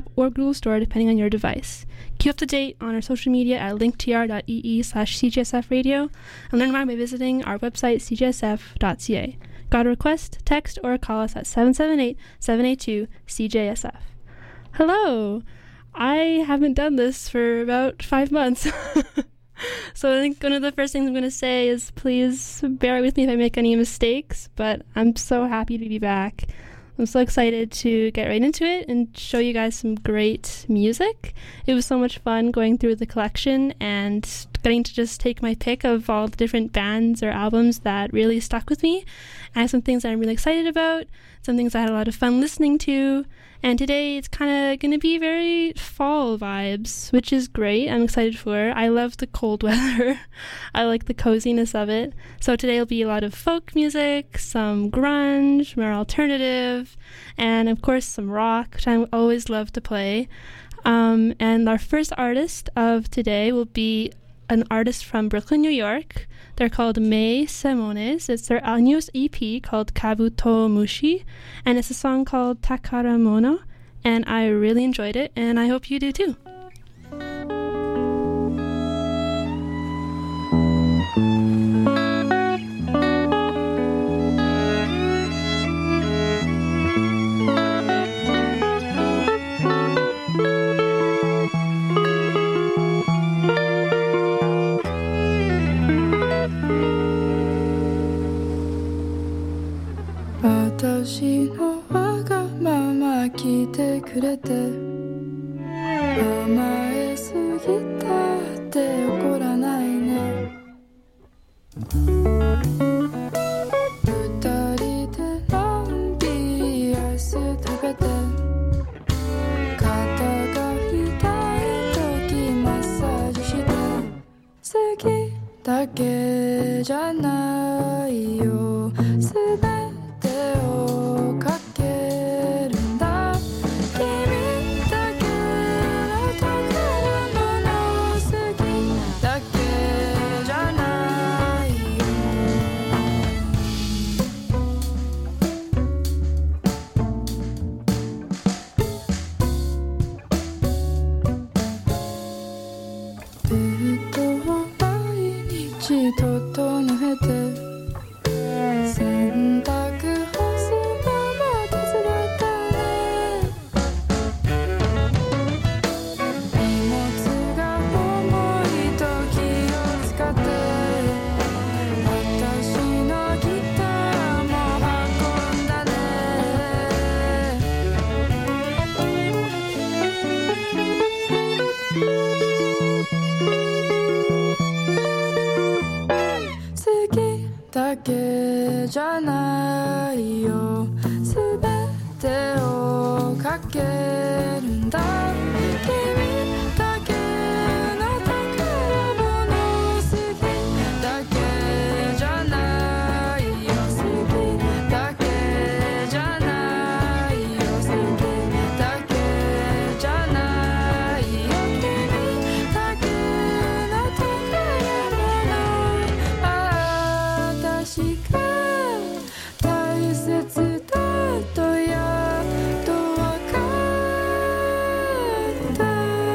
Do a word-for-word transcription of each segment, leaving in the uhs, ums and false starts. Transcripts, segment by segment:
app or Google Store depending on your device. Keep up to date on our social media at linktr.ee slash cgsfradio and learn more by visiting our website c g s f dot c a. Got a request? Text or call us at seven seven eight, seven eight two, C J S F. Hello! I haven't done this for about five months. So I think one of the first things I'm going to say is please bear with me if I make any mistakes, but I'm so happy to be back. I'm so excited to get right into it and show you guys some great music. It was so much fun going through the collection and getting to just take my pick of all the different bands or albums that really stuck with me. I have some things that I'm really excited about, some things I had a lot of fun listening to, and today it's kind of going to be very fall vibes, which is great. I'm excited for. I love the cold weather. I like the coziness of it. So today will be a lot of folk music, some grunge, more alternative, and of course some rock, which I always love to play. Um, and our first artist of today will be an artist from Brooklyn, New York. They're called Mei Semones. It's their newest E P called Kabuto Mushi, and it's a song called Takara Mono, and I really enjoyed it, and I hope you do too. 私のわがまま聞いてくれて甘えすぎたって怒らないね二人でのんびりアイス食べて肩が痛い時マッサージして好きだけじゃないよすべてだけじゃないよすべてをかけるんだ君だけの宝物好きだけじゃないよ好きだけじゃないよ好きだけじゃないよ君だけの宝物私が大切だとやっとわかった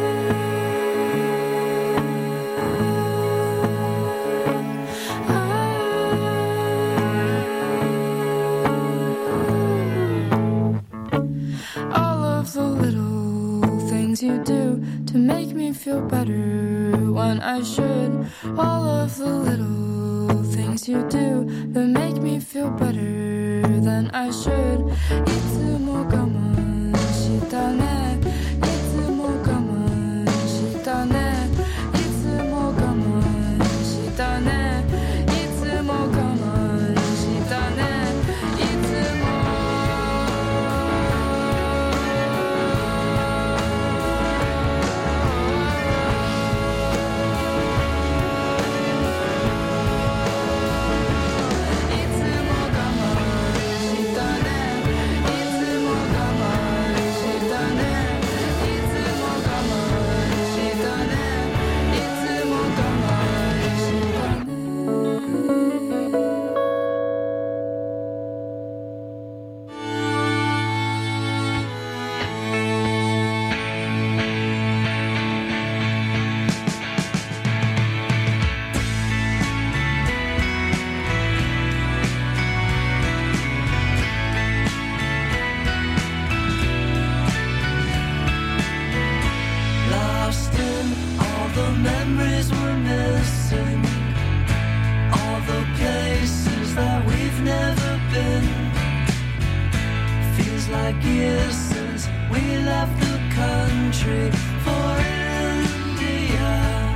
All of the little things you do to make me feel better when I should All of the little things you do that make me feel better than I should いつも我慢したねいつも我慢したねいつも我慢したねいつも我慢したねいつもいつも我慢したねいつも我慢 memories were missing, all the places that we've never been. Feels like years since we left the country for India,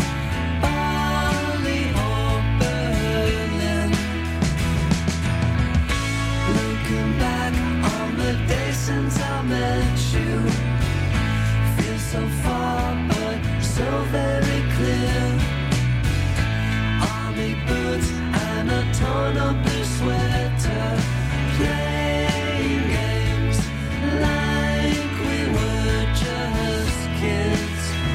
Bali or Berlin. Looking back on the day since I met you, feels so far but so very clear. Army boots and a torn up blue sweater, playing games like we were just kids.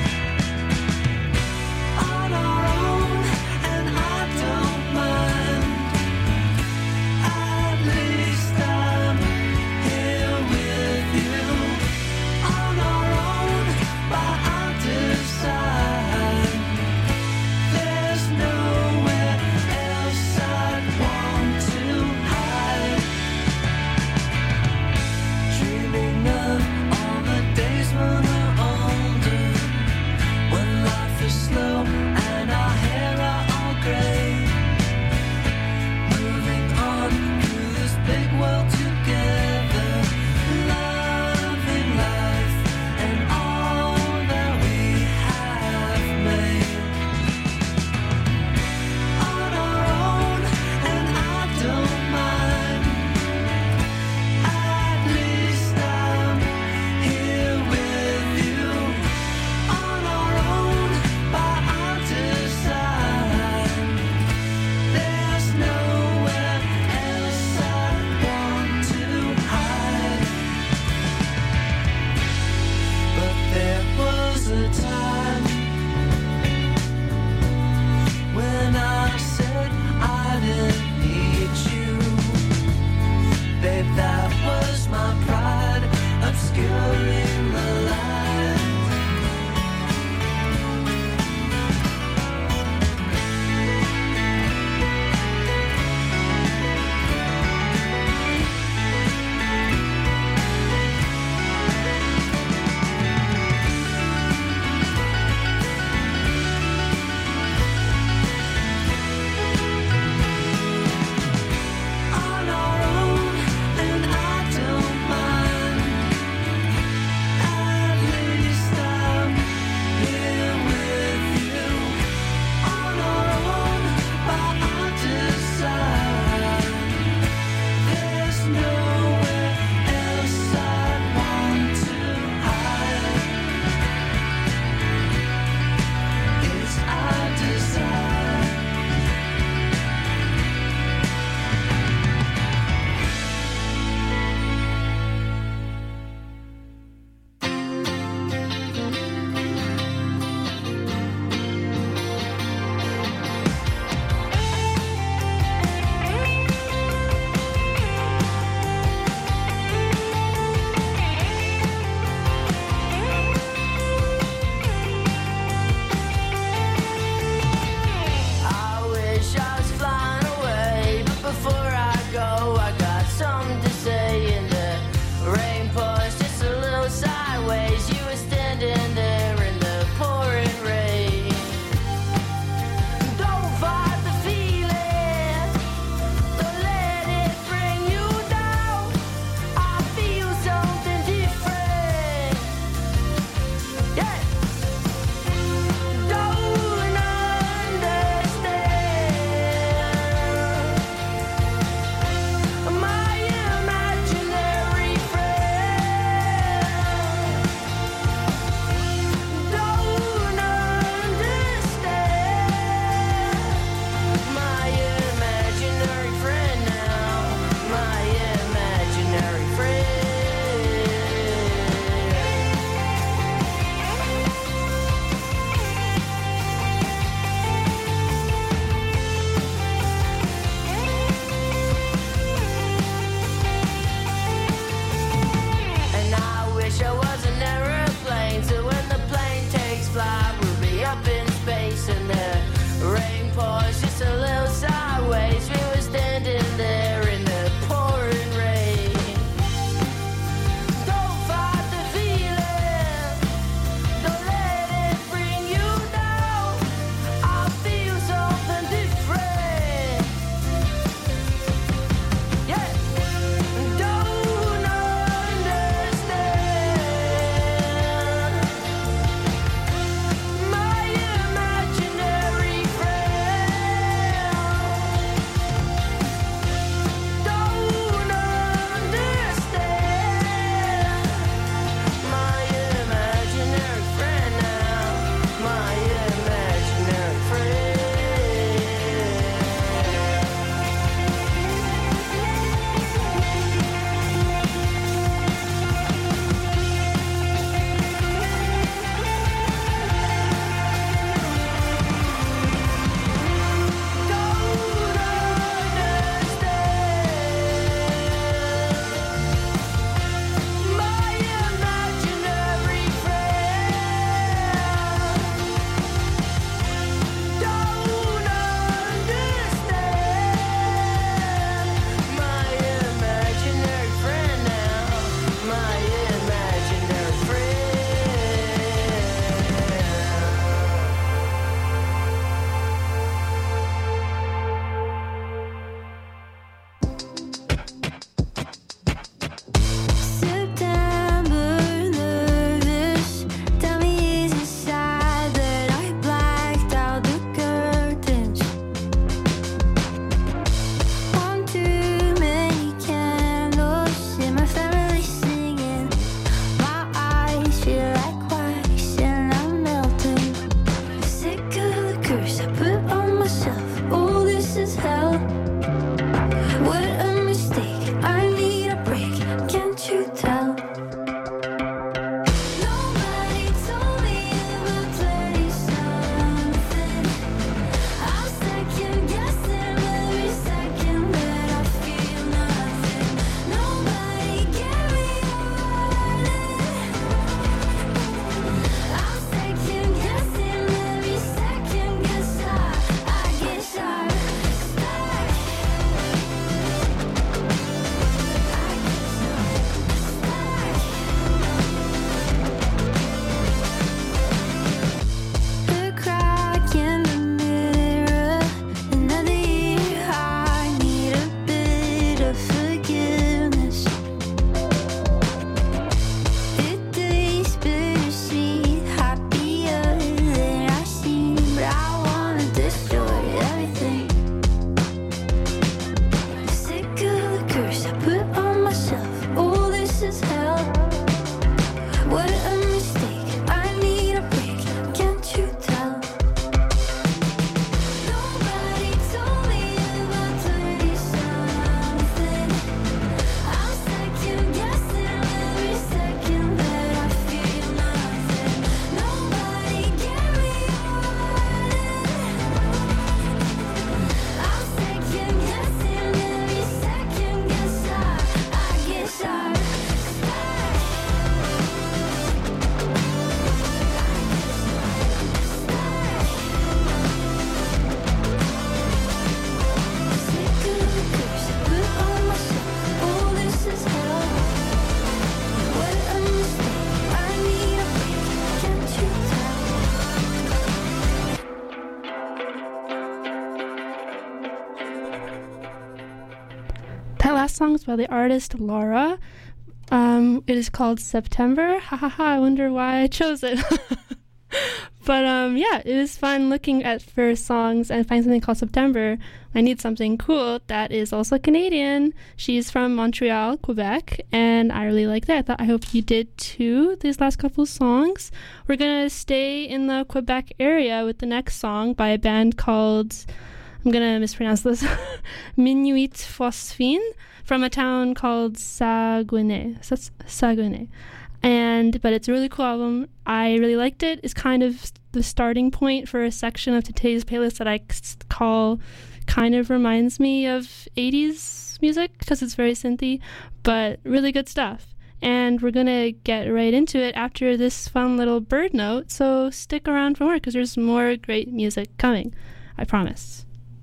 songs by the artist Laura. Um, it is called September. Ha ha ha, I wonder why I chose it. But um, yeah, it was fun looking at for songs and find something called September. I need something cool that is also Canadian. She's from Montreal, Quebec, and I really like that. I thought I hope you did too, these last couple songs. We're going to stay in the Quebec area with the next song by a band called, I'm going to mispronounce this, Minuit Phosphine, from a town called Saguenay. Saguenay. And but it's a really cool album. I really liked it. It's kind of the starting point for a section of today's playlist that I call kind of reminds me of eighties music because it's very synthy, but really good stuff. And we're gonna get right into it after this fun little bird note, so stick around for more because there's more great music coming, I promise.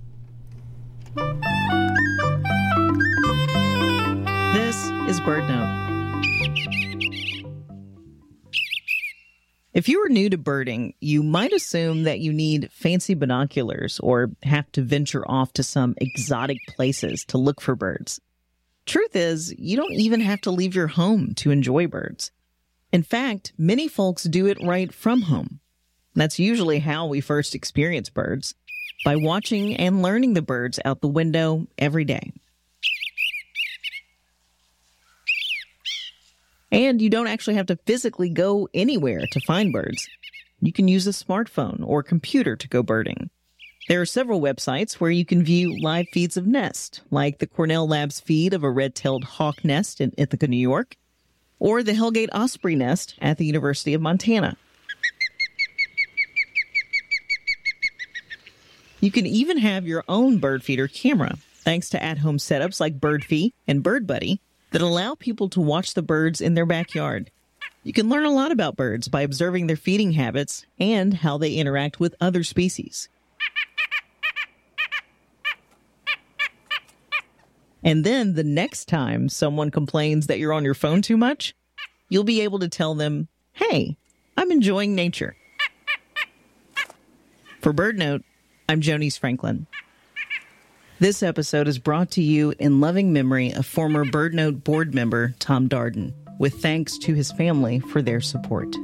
This is Bird Note. If you are new to birding, you might assume that you need fancy binoculars or have to venture off to some exotic places to look for birds. Truth is, you don't even have to leave your home to enjoy birds. In fact, many folks do it right from home. That's usually how we first experience birds, by watching and learning the birds out the window every day. And you don't actually have to physically go anywhere to find birds. You can use a smartphone or computer to go birding. There are several websites where you can view live feeds of nests, like the Cornell Labs feed of a red-tailed hawk nest in Ithaca, New York, or the Hellgate Osprey nest at the University of Montana. You can even have your own bird feeder camera, thanks to at-home setups like BirdFee and BirdBuddy, that allow people to watch the birds in their backyard. You can learn a lot about birds by observing their feeding habits and how they interact with other species. And then the next time someone complains that you're on your phone too much, you'll be able to tell them, hey, I'm enjoying nature. For Bird Note, I'm Jonice Franklin. This episode is brought to you in loving memory of former Bird Note board member Tom Darden, with thanks to his family for their support.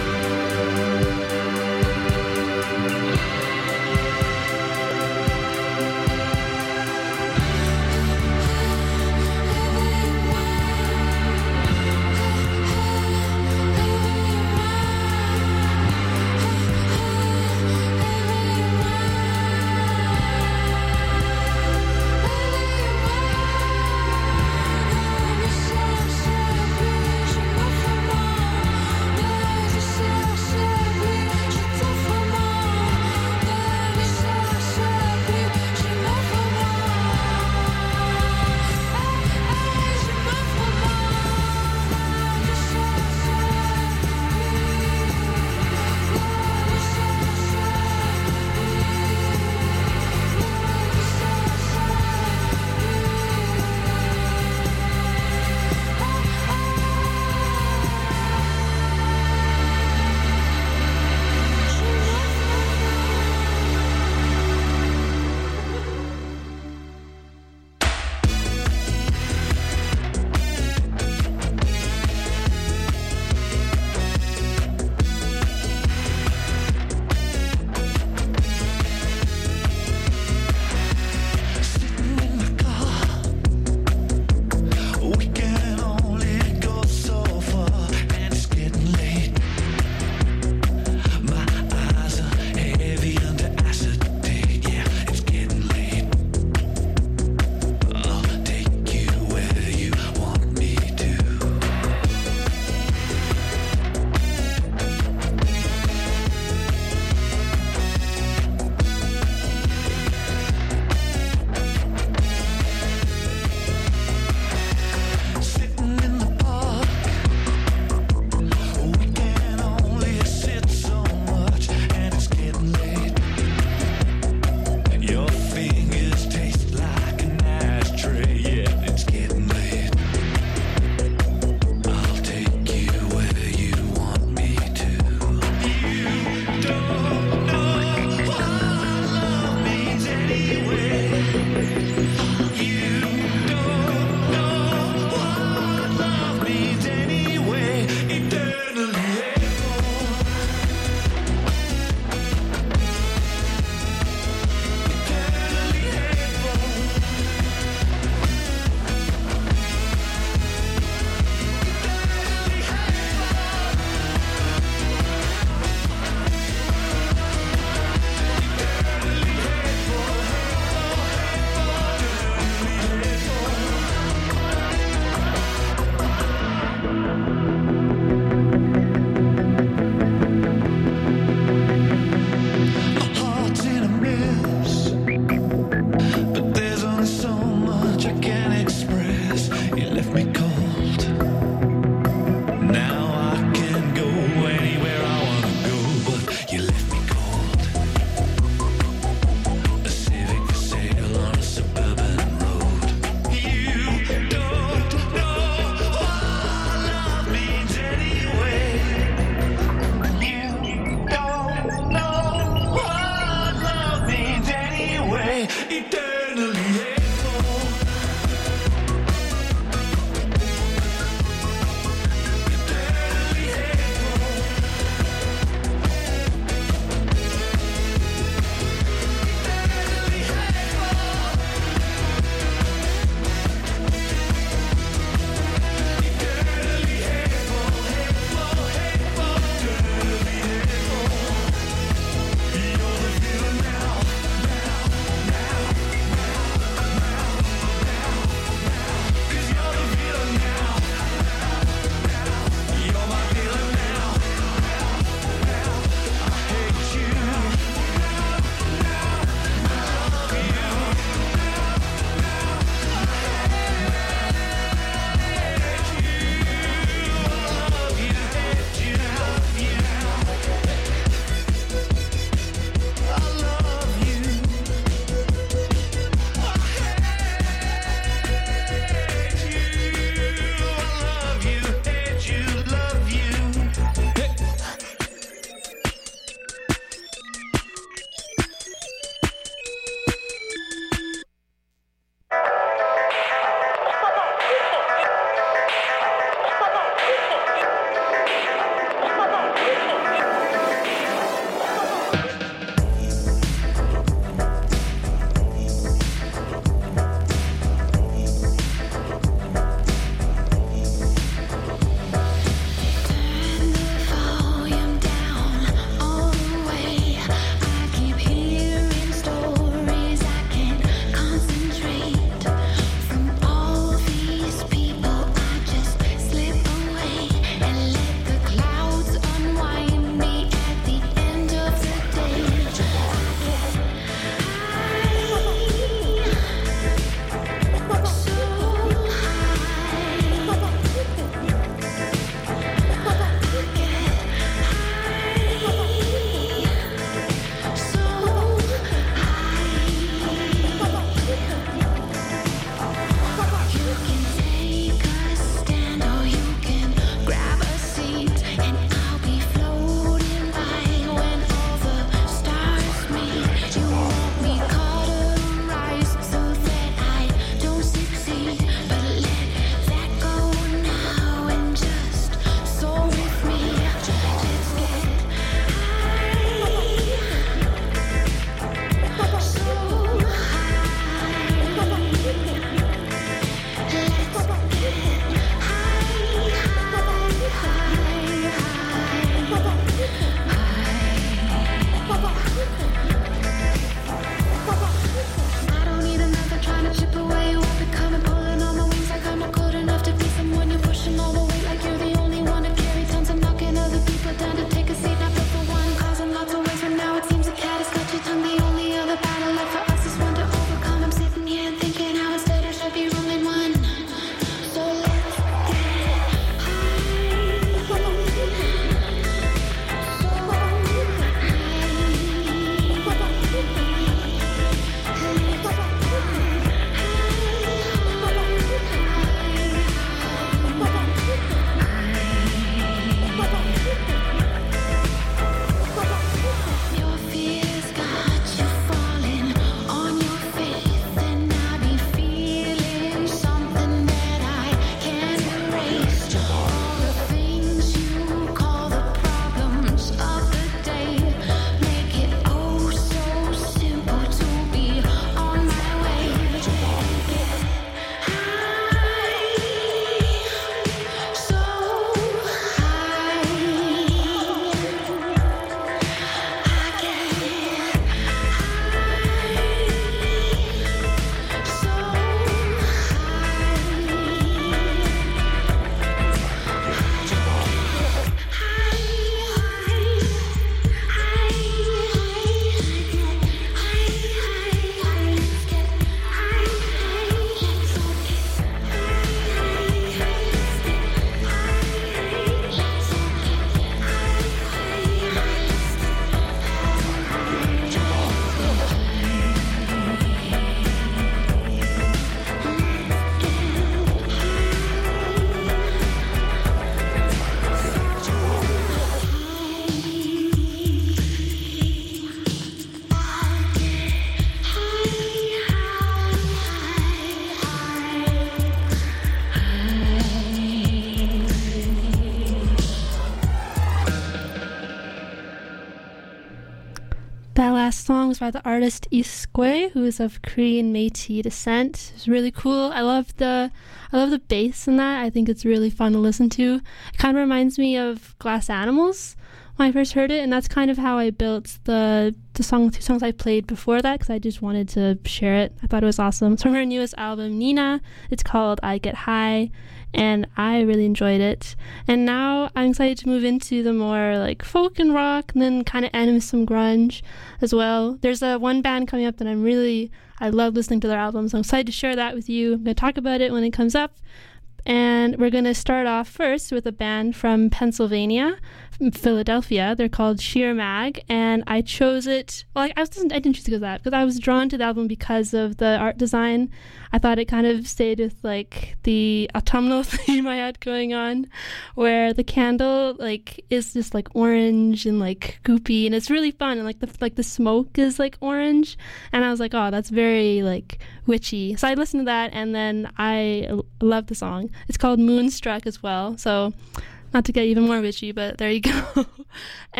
That last song was by the artist Iskwe, who is of Korean Métis descent. It's really cool. I love the I love the bass in that. I think it's really fun to listen to. It kind of reminds me of Glass Animals when I first heard it, and that's kind of how I built the the song, two songs I played before that, because I just wanted to share it. I thought it was awesome. It's from her newest album, Nina. It's called I Get High, and I really enjoyed it. And now I'm excited to move into the more like folk and rock, and then kind of end with some grunge as well. There's a one band coming up that I'm really, I love listening to their albums. I'm excited to share that with you. I'm going to talk about it when it comes up. And we're going to start off first with a band from Pennsylvania, from Philadelphia. They're called Sheer Mag, and I chose it, well, I, I, was, I didn't choose to go with that, because I was drawn to the album because of the art design. I thought it kind of stayed with, like, the autumnal theme I had going on, where the candle, like, is just, like, orange and, like, goopy, and it's really fun, and, like, the like the smoke is, like, orange, and I was like, oh, that's very, like, witchy. So I listened to that, and then I love the song. It's called Moonstruck as well, so not to get even more witchy, but there you go.